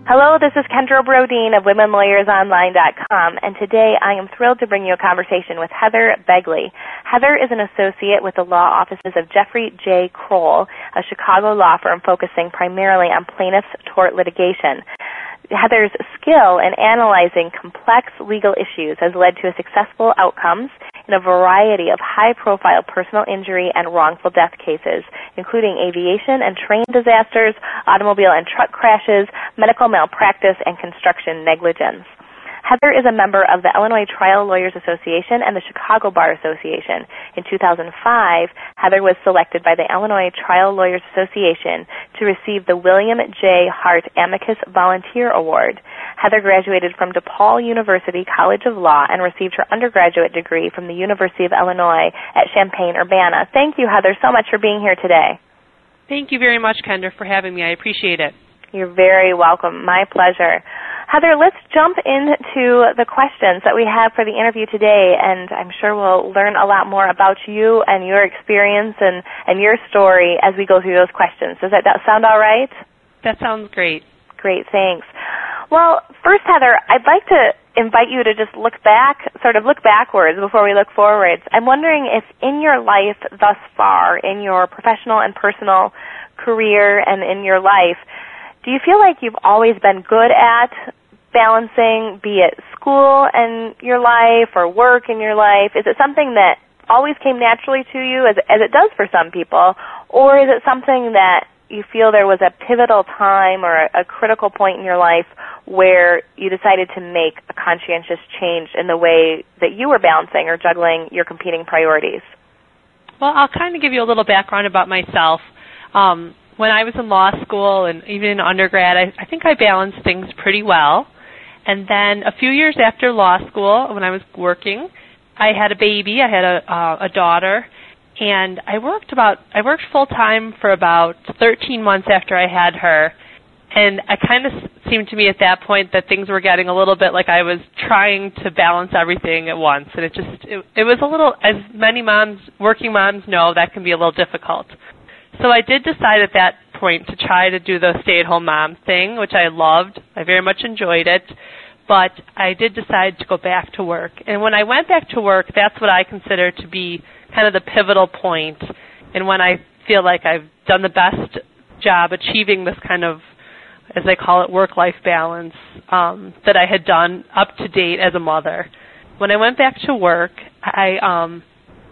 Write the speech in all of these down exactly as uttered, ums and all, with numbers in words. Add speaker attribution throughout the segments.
Speaker 1: Hello, this is Kendra Brodeen of women lawyers online dot com, and today I am thrilled to bring you a conversation with Heather Begley. Heather is an associate with the law offices of Jeffrey J. Kroll, a Chicago law firm focusing primarily on plaintiffs' tort litigation. Heather's skill in analyzing complex legal issues has led to successful outcomes in a variety of high-profile personal injury and wrongful death cases, including aviation and train disasters, automobile and truck crashes, medical malpractice, and construction negligence. Heather is a member of the Illinois Trial Lawyers Association and the Chicago Bar Association. In two thousand five, Heather was selected by the Illinois Trial Lawyers Association to receive the William J. Hart Amicus Volunteer Award. Heather graduated from DePaul University College of Law and received her undergraduate degree from the University of Illinois at Champaign-Urbana. Thank you, Heather, so much for being here today.
Speaker 2: Thank you very much, Kendra, for having me. I appreciate it.
Speaker 1: You're very welcome. My pleasure. Heather, let's jump into the questions that we have for the interview today, and I'm sure we'll learn a lot more about you and your experience and, and your story as we go through those questions. Does that sound all right?
Speaker 2: That sounds great.
Speaker 1: Great, thanks. Well, first, Heather, I'd like to invite you to just look back, sort of look backwards before we look forwards. I'm wondering if in your life thus far, in your professional and personal career and in your life, do you feel like you've always been good at balancing, be it school and your life or work in your life? Is it something that always came naturally to you, as, as it does for some people, or is it something that you feel there was a pivotal time or a, a critical point in your life where you decided to make a conscientious change in the way that you were balancing or juggling your competing priorities?
Speaker 2: Well, I'll kind of give you a little background about myself. Um, when I was in law school and even in undergrad, I, I think I balanced things pretty well. And then a few years after law school, when I was working, I had a baby. I had a, uh, a daughter, and I worked about I worked full time for about thirteen months after I had her. And I kind of seemed to me at that point that things were getting a little bit like I was trying to balance everything at once, and it just it, it was a little, as many moms, working moms know, that can be a little difficult. So I did decide at that point to try to do the stay-at-home mom thing, which I loved. I very much enjoyed it. But I did decide to go back to work. And when I went back to work, that's what I consider to be kind of the pivotal point, and when I feel like I've done the best job achieving this kind of, as I call it, work-life balance um, that I had done up to date as a mother. When I went back to work, I um,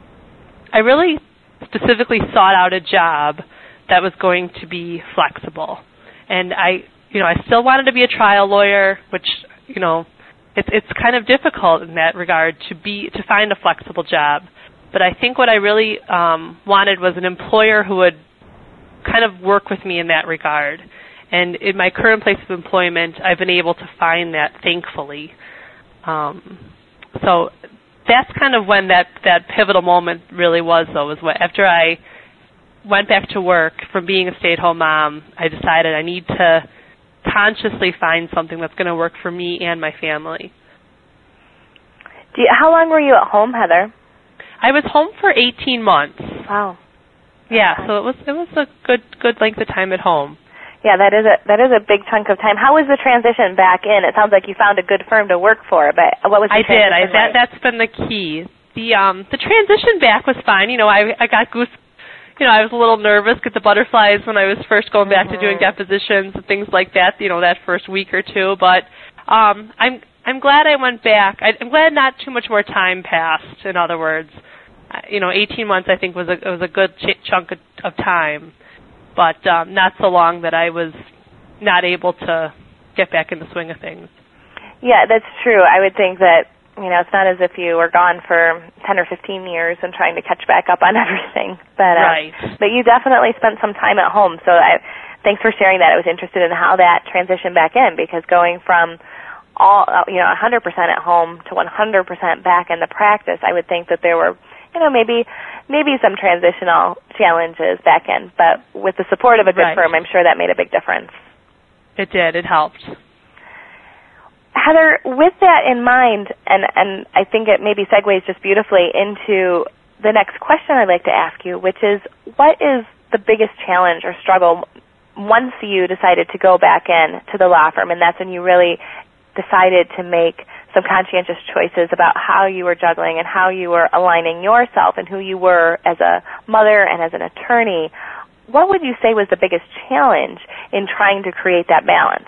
Speaker 2: I really specifically sought out a job that was going to be flexible. And I, you know, I still wanted to be a trial lawyer, which, you know, it's it's kind of difficult in that regard to be to find a flexible job. But I think what I really um, wanted was an employer who would kind of work with me in that regard. And in my current place of employment, I've been able to find that, thankfully. Um, so that's kind of when that, that pivotal moment really was, though, was what, after I went back to work from being a stay-at-home mom, I decided I need to consciously find something that's going to work for me and my family.
Speaker 1: Do you, how long were you at home, Heather?
Speaker 2: I was home for eighteen months.
Speaker 1: Wow.
Speaker 2: Yeah, so it was it was a good good length of time at home.
Speaker 1: Yeah, that is a that is a big chunk of time. How was the transition back in? It sounds like you found a good firm to work for, but what was the
Speaker 2: I
Speaker 1: transition
Speaker 2: did. I,
Speaker 1: like?
Speaker 2: that that's been the key. The um the transition back was fine. You know, I I got goose. You know, I was a little nervous, get the butterflies when I was first going back
Speaker 1: mm-hmm.
Speaker 2: to doing depositions and things like that. You know, that first week or two. But um, I'm I'm glad I went back. I, I'm glad not too much more time passed. In other words, uh, you know, eighteen months I think was a was a good ch- chunk of, of time, but um, not so long that I was not able to get back in the swing of things.
Speaker 1: Yeah, that's true. I would think that, you know, it's not as if you were gone for ten or fifteen years and trying to catch back up on everything. But, uh,
Speaker 2: right.
Speaker 1: But you definitely spent some time at home. So I, thanks for sharing that. I was interested in how that transitioned back in, because going from all, you know, one hundred percent at home to one hundred percent back in the practice, I would think that there were, you know, maybe maybe some transitional challenges back in. But with the support of a good
Speaker 2: right.
Speaker 1: firm, I'm sure that made a big difference.
Speaker 2: It did. It helped.
Speaker 1: Heather, with that in mind, and, and I think it maybe segues just beautifully into the next question I'd like to ask you, which is, what is the biggest challenge or struggle once you decided to go back in to the law firm, and that's when you really decided to make some conscientious choices about how you were juggling and how you were aligning yourself and who you were as a mother and as an attorney, what would you say was the biggest challenge in trying to create that balance?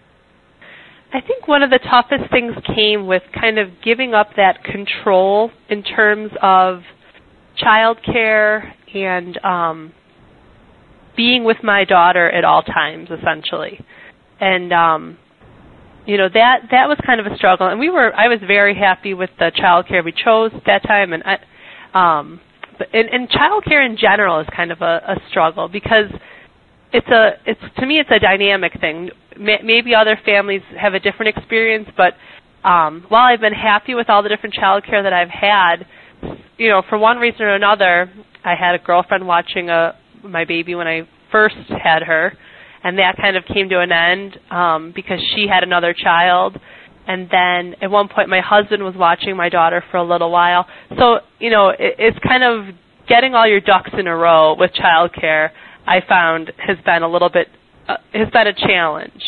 Speaker 2: I think one of the toughest things came with kind of giving up that control in terms of childcare and um, being with my daughter at all times, essentially. And um, you know, that that was kind of a struggle. And we were I was very happy with the childcare we chose at that time. And I, um, but and, and childcare in general is kind of a, a struggle because it's a it's to me it's a dynamic thing. Maybe other families have a different experience, but um, while I've been happy with all the different childcare that I've had, you know, for one reason or another, I had a girlfriend watching a, my baby when I first had her, and that kind of came to an end um, because she had another child. And then at one point my husband was watching my daughter for a little while. So, you know, it, it's kind of getting all your ducks in a row with childcare, I found, has been a little bit, uh, has been a challenge.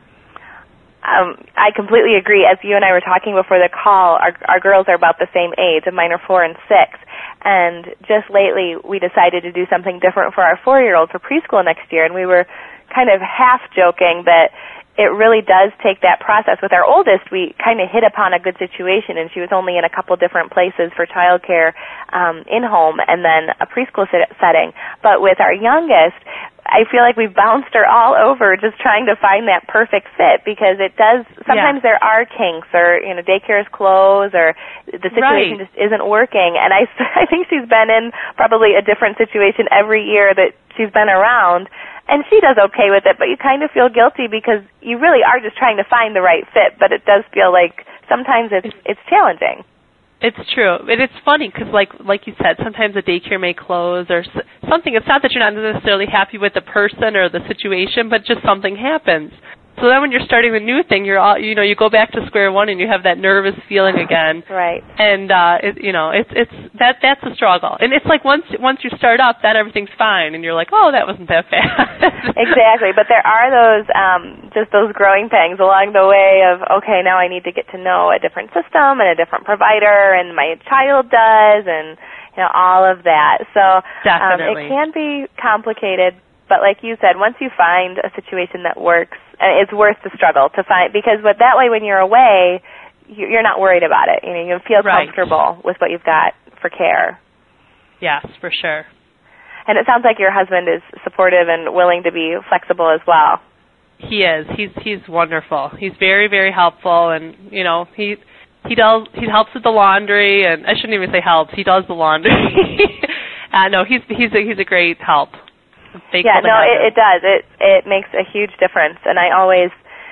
Speaker 1: Um, I completely agree. As you and I were talking before the call, our, our girls are about the same age, and mine are four and six. And just lately, we decided to do something different for our four-year-old for preschool next year, and we were kind of half joking that it really does take that process. With our oldest, we kind of hit upon a good situation, and she was only in a couple different places for childcare um, in-home and then a preschool sit- setting. But with our youngest, I feel like we've bounced her all over just trying to find that perfect fit because it does, sometimes yeah. there are kinks or, you know, daycare is closed or the situation
Speaker 2: right.
Speaker 1: just isn't working. And I, I think she's been in probably a different situation every year that she's been around. And she does okay with it, but you kind of feel guilty because you really are just trying to find the right fit, but it does feel like sometimes it's it's challenging.
Speaker 2: It's true. And it's funny because, like like you said, sometimes the daycare may close or something. It's not that you're not necessarily happy with the person or the situation, but just something happens. So then when you're starting the new thing, you're all, you know, you go back to square one and you have that nervous feeling again.
Speaker 1: Right.
Speaker 2: And, uh, it, you know, it's, it's, that, that's a struggle. And it's like once, once you start up, then everything's fine. And you're like, oh, that wasn't that bad.
Speaker 1: Exactly. But there are those, um, just those growing pangs along the way of, okay, now I need to get to know a different system and a different provider and my child does and, you know, all of that. So, um, it can be complicated. But like you said, once you find a situation that works, it's worth the struggle to find, because with that way when you're away, you're not worried about it. You know, you feel
Speaker 2: right.
Speaker 1: comfortable with what you've got for care.
Speaker 2: Yes, for sure.
Speaker 1: And it sounds like your husband is supportive and willing to be flexible as well.
Speaker 2: He is. He's he's wonderful. He's very, very helpful, and you know, he he does he helps with the laundry, and I shouldn't even say helps. He does the laundry. uh, no, he's he's a, he's a great help.
Speaker 1: Yeah, no, it, it does. It it makes a huge difference, and I always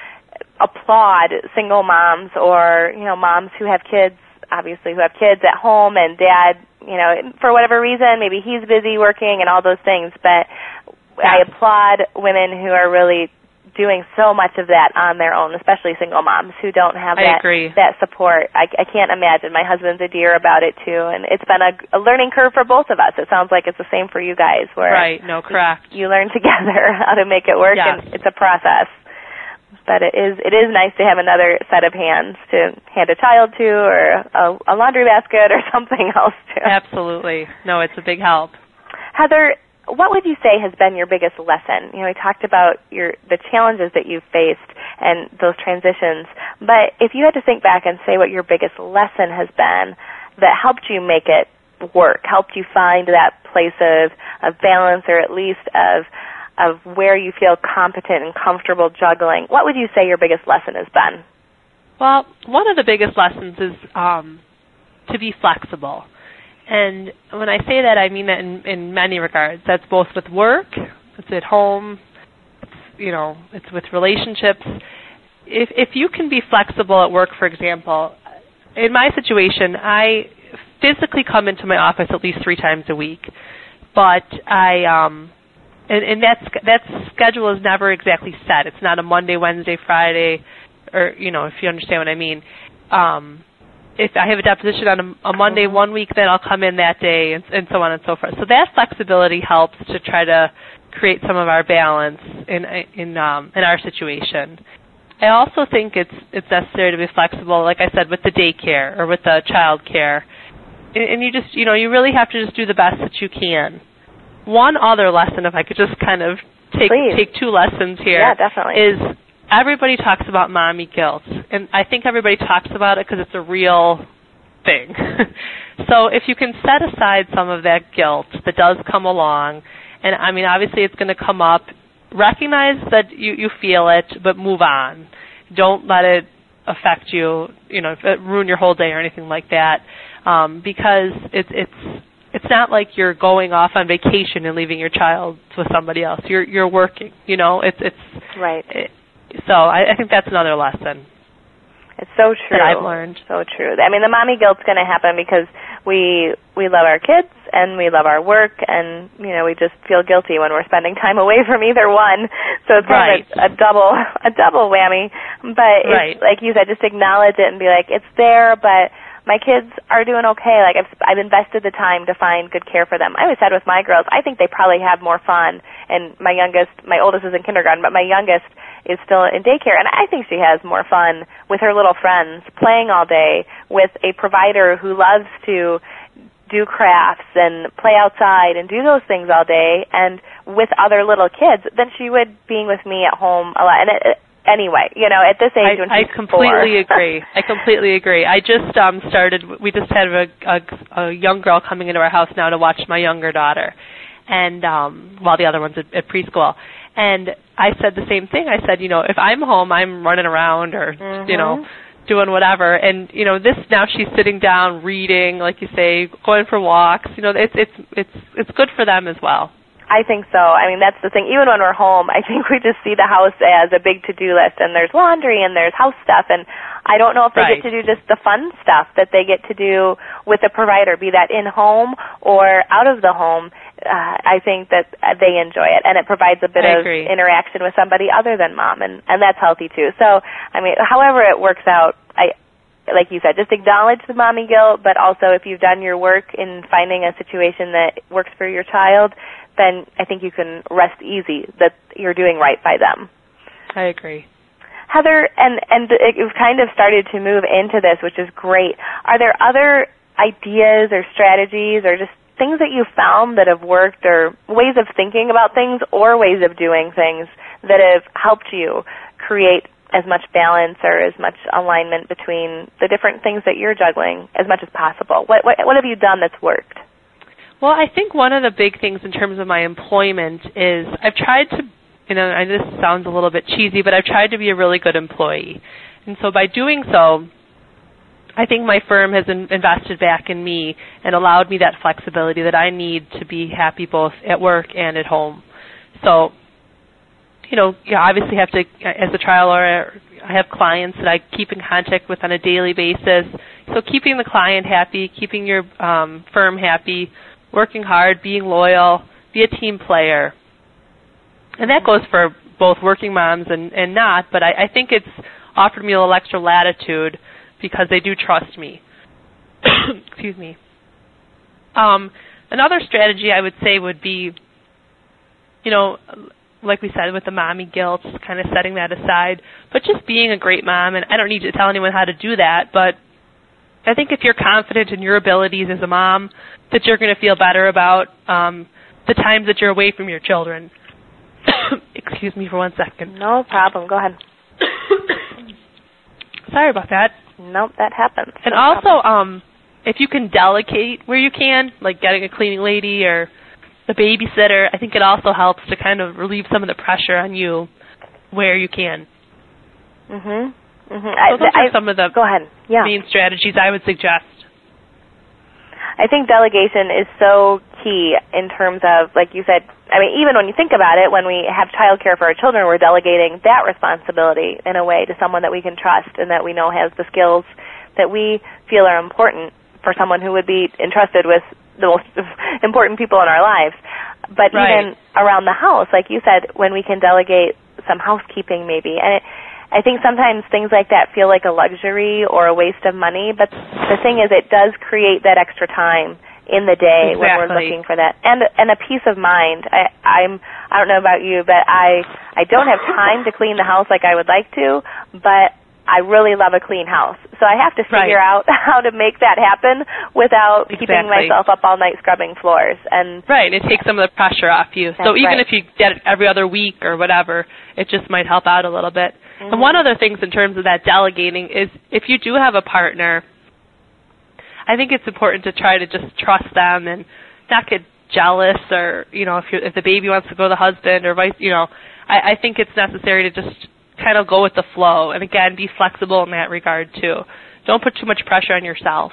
Speaker 1: applaud single moms or, you know, moms who have kids, obviously, who have kids at home, and dad, you know, for whatever reason, maybe he's busy working and all those things, but yeah. I applaud women who are really doing so much of that on their own, especially single moms who don't have
Speaker 2: I
Speaker 1: that
Speaker 2: agree.
Speaker 1: that support. I, I can't imagine. My husband's a dear about it too, and it's been a, a learning curve for both of us. It sounds like it's the same for you guys, where
Speaker 2: right? No, correct.
Speaker 1: You learn together how to make it work,
Speaker 2: yes.
Speaker 1: and it's a process. But it is it is nice to have another set of hands to hand a child to, or a, a laundry basket, or something else to.
Speaker 2: Absolutely. No, it's a big help.
Speaker 1: Heather, what would you say has been your biggest lesson? You know, we talked about your the challenges that you've faced and those transitions, but if you had to think back and say what your biggest lesson has been that helped you make it work, helped you find that place of, of balance, or at least of of where you feel competent and comfortable juggling, what would you say your biggest lesson has been?
Speaker 2: Well, one of the biggest lessons is um, to be flexible. And when I say that, I mean that in, in many regards. That's both with work, it's at home, it's, you know, it's with relationships. If if you can be flexible at work, for example, in my situation, I physically come into my office at least three times a week, but I um, and, and that's that schedule is never exactly set. It's not a Monday, Wednesday, Friday, or you know, if you understand what I mean. Um, If I have a deposition on a, a Monday one week, then I'll come in that day, and, and so on and so forth. So that flexibility helps to try to create some of our balance in in um, in our situation. I also think it's it's necessary to be flexible, like I said, with the daycare or with the child care. And, and you just, you know, you really have to just do the best that you can. One other lesson, if I could just kind of take
Speaker 1: Please.
Speaker 2: take two lessons here,
Speaker 1: yeah, definitely.
Speaker 2: is everybody talks about mommy guilt. And I think everybody talks about it because it's a real thing. So if you can set aside some of that guilt that does come along, and I mean, obviously it's going to come up, recognize that you, you feel it, but move on. Don't let it affect you, you know, ruin your whole day or anything like that, um, because it's it's it's not like you're going off on vacation and leaving your child with somebody else. You're you're working, you know. It's it's
Speaker 1: right.
Speaker 2: It, so I, I think that's another lesson.
Speaker 1: It's so true.
Speaker 2: That I've learned.
Speaker 1: So true. I mean, the mommy guilt's going to happen because we we love our kids and we love our work, and you know, we just feel guilty when we're spending time away from either one. So it's
Speaker 2: right.
Speaker 1: kind of a, a double a double whammy. But
Speaker 2: right.
Speaker 1: it's, like you said, just acknowledge it and be like, it's there, but my kids are doing okay. Like I've I've invested the time to find good care for them. I always said with my girls, I think they probably have more fun. And my youngest, my oldest is in kindergarten, but my youngest is still in daycare, and I think she has more fun with her little friends, playing all day with a provider who loves to do crafts and play outside and do those things all day, and with other little kids than she would being with me at home a lot. And it, anyway, you know, at this age
Speaker 2: I,
Speaker 1: when
Speaker 2: I
Speaker 1: she's
Speaker 2: completely
Speaker 1: four.
Speaker 2: agree. I completely agree. I just um started. We just had a, a, a young girl coming into our house now to watch my younger daughter, and um, while the other one's at, at preschool. And I said the same thing. I said, you know, if I'm home, I'm running around or, mm-hmm. you know, doing whatever. And, you know, this now she's sitting down, reading, like you say, going for walks. You know, it's it's it's it's good for them as well.
Speaker 1: I think so. I mean, that's the thing. Even when we're home, I think we just see the house as a big to-do list, and there's laundry and there's house stuff. And I don't know if they
Speaker 2: right.
Speaker 1: get to do just the fun stuff that they get to do with a provider, be that in home or out of the home. Uh, I think that they enjoy it, and it provides a bit
Speaker 2: I
Speaker 1: of
Speaker 2: agree.
Speaker 1: interaction with somebody other than mom, and, and that's healthy too. So, I mean, however it works out, I, like you said, just acknowledge the mommy guilt, but also if you've done your work in finding a situation that works for your child, then I think you can rest easy that you're doing right by them.
Speaker 2: I agree.
Speaker 1: Heather, and, and you've kind of started to move into this, which is great. Are there other ideas or strategies or just things that you found that have worked, or ways of thinking about things or ways of doing things that have helped you create as much balance or as much alignment between the different things that you're juggling as much as possible? What, what, what have you done that's worked?
Speaker 2: Well, I think one of the big things in terms of my employment is I've tried to, you know, I know this sounds a little bit cheesy, but I've tried to be a really good employee. And so by doing so, I think my firm has in, invested back in me and allowed me that flexibility that I need to be happy both at work and at home. So, you know, you obviously have to, as a trial lawyer, I have clients that I keep in contact with on a daily basis. So keeping the client happy, keeping your um, firm happy, working hard, being loyal, be a team player. And that goes for both working moms and, and not, but I, I think it's offered me a little extra latitude because they do trust me. Excuse me. Um, another strategy I would say would be, you know, like we said, with the mommy guilt, kind of setting that aside, but just being a great mom. And I don't need to tell anyone how to do that, but I think if you're confident in your abilities as a mom, that you're going to feel better about um, the times that you're away from your children. Excuse me for one second.
Speaker 1: No problem. Go ahead.
Speaker 2: Sorry about that.
Speaker 1: Nope, that happens.
Speaker 2: And
Speaker 1: no
Speaker 2: also, um, if you can delegate where you can, like getting a cleaning lady or a babysitter, I think it also helps to kind of relieve some of the pressure on you where you can.
Speaker 1: Mhm. Mhm.
Speaker 2: So
Speaker 1: I,
Speaker 2: those
Speaker 1: I,
Speaker 2: are some of the
Speaker 1: go ahead. Yeah.
Speaker 2: main strategies I would suggest.
Speaker 1: I think delegation is so key in terms of, like you said, I mean, even when you think about it, when we have child care for our children, we're delegating that responsibility in a way to someone that we can trust and that we know has the skills that we feel are important for someone who would be entrusted with the most important people in our lives. But
Speaker 2: right.
Speaker 1: even around the house, like you said, when we can delegate some housekeeping maybe, and it, I think sometimes things like that feel like a luxury or a waste of money, but the thing is it does create that extra time in the day
Speaker 2: exactly.
Speaker 1: when we're looking for that, and and a peace of mind. I, I'm I don't know about you, but I I don't have time to clean the house like I would like to, but I really love a clean house. So I have to figure
Speaker 2: right.
Speaker 1: out how to make that happen without
Speaker 2: exactly.
Speaker 1: keeping myself up all night scrubbing floors. And
Speaker 2: right, it takes some of the pressure off you. So even
Speaker 1: right.
Speaker 2: if you get it every other week or whatever, it just might help out a little bit. Mm-hmm. And one other thing in terms of that delegating is if you do have a partner, I think it's important to try to just trust them and not get jealous, or you know, if you if the baby wants to go to the husband or vice, you know, I, I think it's necessary to just kind of go with the flow, and again, be flexible in that regard too. Don't put too much pressure on yourself.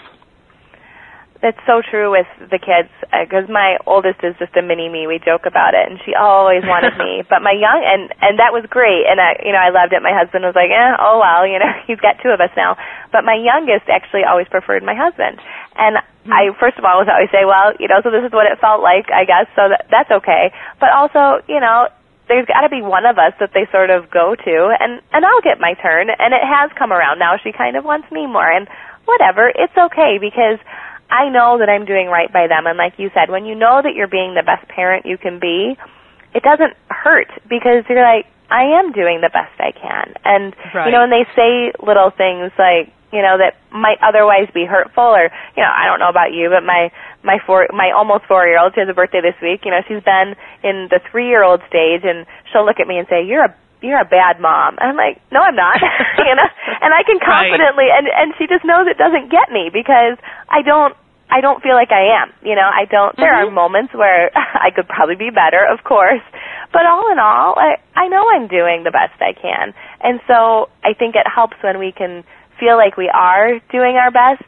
Speaker 1: That's so true with the kids, because uh, my oldest is just a mini me. We joke about it, and she always wanted me. But my young, and and that was great, and I, you know, I loved it. My husband was like, eh, oh well, you know, he's got two of us now. But my youngest actually always preferred my husband, and mm-hmm. I first of all was always say, well, you know, so this is what it felt like, I guess. So that, that's okay. But also, you know, there's got to be one of us that they sort of go to, and and I'll get my turn, and it has come around. Now she kind of wants me more, and whatever, it's okay, because I know that I'm doing right by them. And like you said, when you know that you're being the best parent you can be, it doesn't hurt, because you're like, I am doing the best I can. And,
Speaker 2: right.
Speaker 1: you know, when they say little things like, you know, that might otherwise be hurtful, or, you know, I don't know about you, but my, my four, my almost four-year-old, she has a birthday this week, you know, she's been in the three-year-old stage, and she'll look at me and say, you're a you're a bad mom. And I'm like, no, I'm not. you know, and I can confidently, right. and, and she just knows it doesn't get me, because I don't, I don't feel like I am. You know, I don't, mm-hmm. there are moments where I could probably be better, of course, but all in all, I, I know I'm doing the best I can. And so I think it helps when we can feel like we are doing our best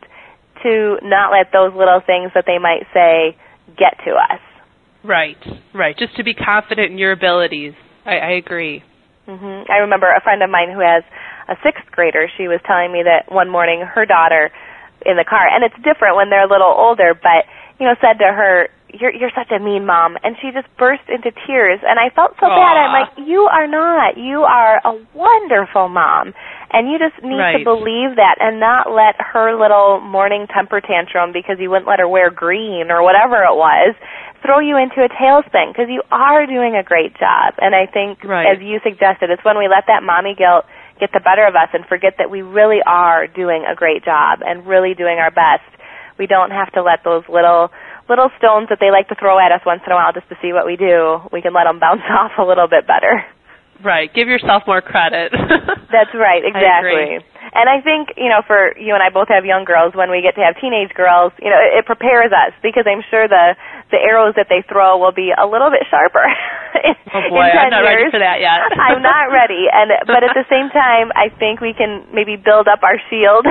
Speaker 1: to not let those little things that they might say get to us.
Speaker 2: Right, right. Just to be confident in your abilities. I, I agree.
Speaker 1: Mm-hmm. I remember a friend of mine who has a sixth grader. She was telling me that one morning her daughter in the car, and it's different when they're a little older, but, you know, said to her, you're you're such a mean mom, and she just burst into tears, and I felt so Aww. bad. I'm like, you are not. You are a wonderful mom, and you just need
Speaker 2: right.
Speaker 1: to believe that and not let her little morning temper tantrum because you wouldn't let her wear green or whatever it was throw you into a tailspin, because you are doing a great job. And I think,
Speaker 2: right.
Speaker 1: as you suggested, it's when we let that mommy guilt get the better of us and forget that we really are doing a great job and really doing our best. We don't have to let those little little stones that they like to throw at us once in a while just to see what we do. We can let them bounce off a little bit better.
Speaker 2: Right. Give yourself more credit.
Speaker 1: That's right. Exactly. And I think, you know, for you and I both have young girls, when we get to have teenage girls, you know, it, it prepares us, because I'm sure the the arrows that they throw will be a little bit sharper. in,
Speaker 2: oh boy,
Speaker 1: in ten
Speaker 2: I'm not
Speaker 1: years.
Speaker 2: ready for that yet.
Speaker 1: I'm not ready. And but at the same time, I think we can maybe build up our shield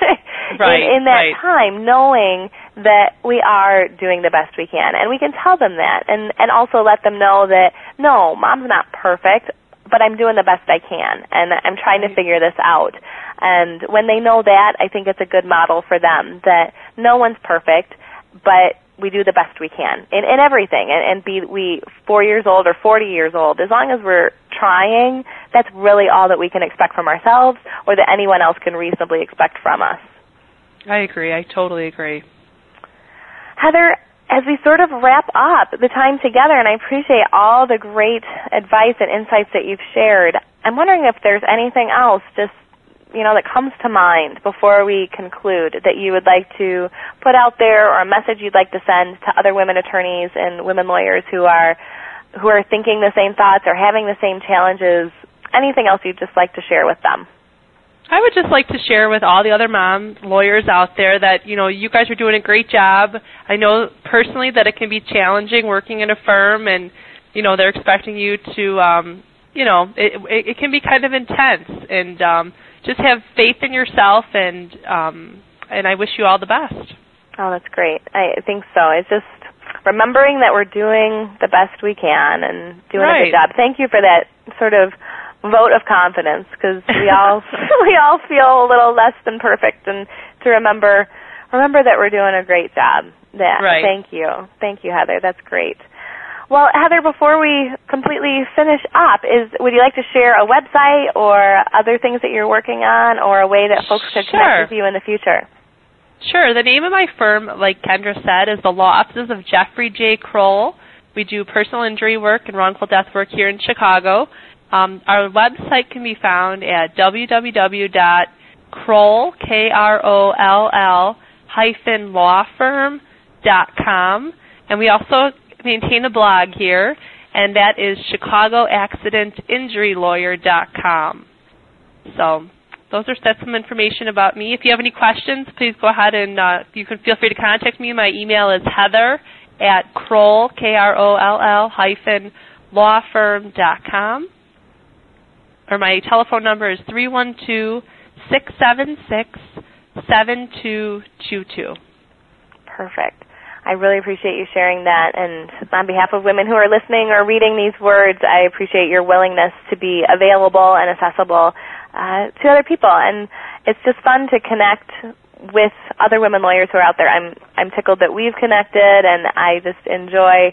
Speaker 2: right,
Speaker 1: in, in that
Speaker 2: right.
Speaker 1: time, knowing that we are doing the best we can. And we can tell them that, and, and also let them know that, no, Mom's not perfect, but I'm doing the best I can, and I'm trying to figure this out. And when they know that, I think it's a good model for them, that no one's perfect, but we do the best we can in, in everything. And, and be we four years old or forty years old, as long as we're trying, that's really all that we can expect from ourselves, or that anyone else can reasonably expect from us.
Speaker 2: I agree. I totally agree.
Speaker 1: Heather, as we sort of wrap up the time together, and I appreciate all the great advice and insights that you've shared, I'm wondering if there's anything else just, you know, that comes to mind before we conclude that you would like to put out there, or a message you'd like to send to other women attorneys and women lawyers who are who are thinking the same thoughts or having the same challenges. Anything else you'd just like to share with them?
Speaker 2: I would just like to share with all the other mom lawyers out there that, you know, you guys are doing a great job. I know personally that it can be challenging working in a firm, and, you know, they're expecting you to, um, you know, it, it, it can be kind of intense. And um, just have faith in yourself, and um, and I wish you all the best. Oh, that's great. I think so. It's just remembering that we're doing the best we can and doing right. a good job. Thank you for that sort of vote of confidence, because we all we all feel a little less than perfect, and to remember remember that we're doing a great job. That right. Thank you, thank you, Heather. That's great. Well, Heather, before we completely finish up, is would you like to share a website or other things that you're working on, or a way that folks could sure.
Speaker 1: connect with you in the future?
Speaker 2: Sure. The name of my firm, like Kendra said, is the Law Offices of Jeffrey J. Kroll. We do personal injury work and wrongful death work here in Chicago. Um, our website can be found at w w w dot kroll, K R O L L, hyphen law firm dot com. And we also maintain a blog here, and that is chicago accident injury lawyer dot com. So those are that's some information about me. If you have any questions, please go ahead and uh, you can feel free to contact me. My email is heather at kroll, K R O L L, hyphen law firm dot com. Or my telephone number is three one two, six seven six, seven two two two.
Speaker 1: Perfect. I really appreciate you sharing that. And on behalf of women who are listening or reading these words, I appreciate your willingness to be available and accessible uh, to other people. And it's just fun to connect with other women lawyers who are out there. I'm I'm tickled that we've connected, and I just enjoy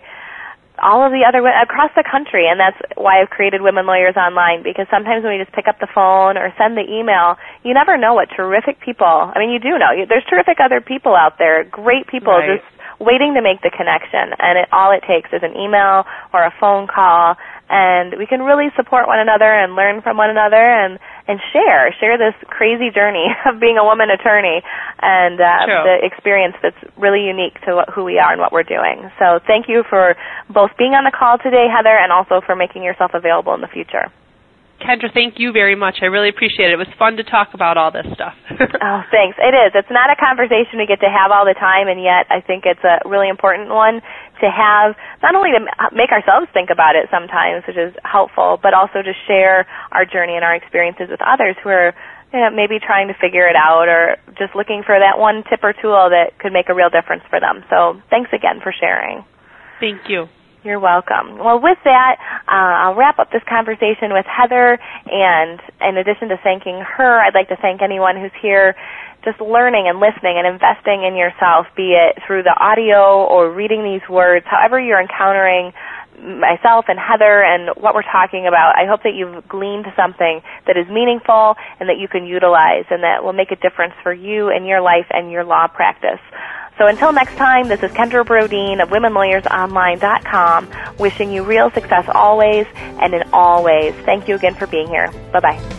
Speaker 1: all of the other women across the country, and that's why I've created Women Lawyers Online, because sometimes when we just pick up the phone or send the email, you never know what terrific people, I mean, you do know, there's terrific other people out there, great people
Speaker 2: right.
Speaker 1: just waiting to make the connection, and it, all it takes is an email or a phone call, and we can really support one another and learn from one another and, and share, share this crazy journey of being a woman attorney and uh, the experience that's really unique to what, who we are and what we're doing. So thank you for both being on the call today, Heather, and also for making yourself available in the future.
Speaker 2: Kendra, thank you very much. I really appreciate it. It was fun to talk about all this stuff.
Speaker 1: Oh, thanks. It is. It's not a conversation we get to have all the time, and yet I think it's a really important one to have, not only to make ourselves think about it sometimes, which is helpful, but also to share our journey and our experiences with others who are you know, maybe trying to figure it out or just looking for that one tip or tool that could make a real difference for them. So thanks again for sharing.
Speaker 2: Thank you.
Speaker 1: You're welcome. Well, with that, uh, I'll wrap up this conversation with Heather, and in addition to thanking her, I'd like to thank anyone who's here just learning and listening and investing in yourself, be it through the audio or reading these words, however you're encountering myself and Heather and what we're talking about. I hope that you've gleaned something that is meaningful and that you can utilize and that will make a difference for you and your life and your law practice. So until next time, this is Kendra Brodeen of women lawyers online dot com, wishing you real success always and in all ways. Thank you again for being here. Bye-bye.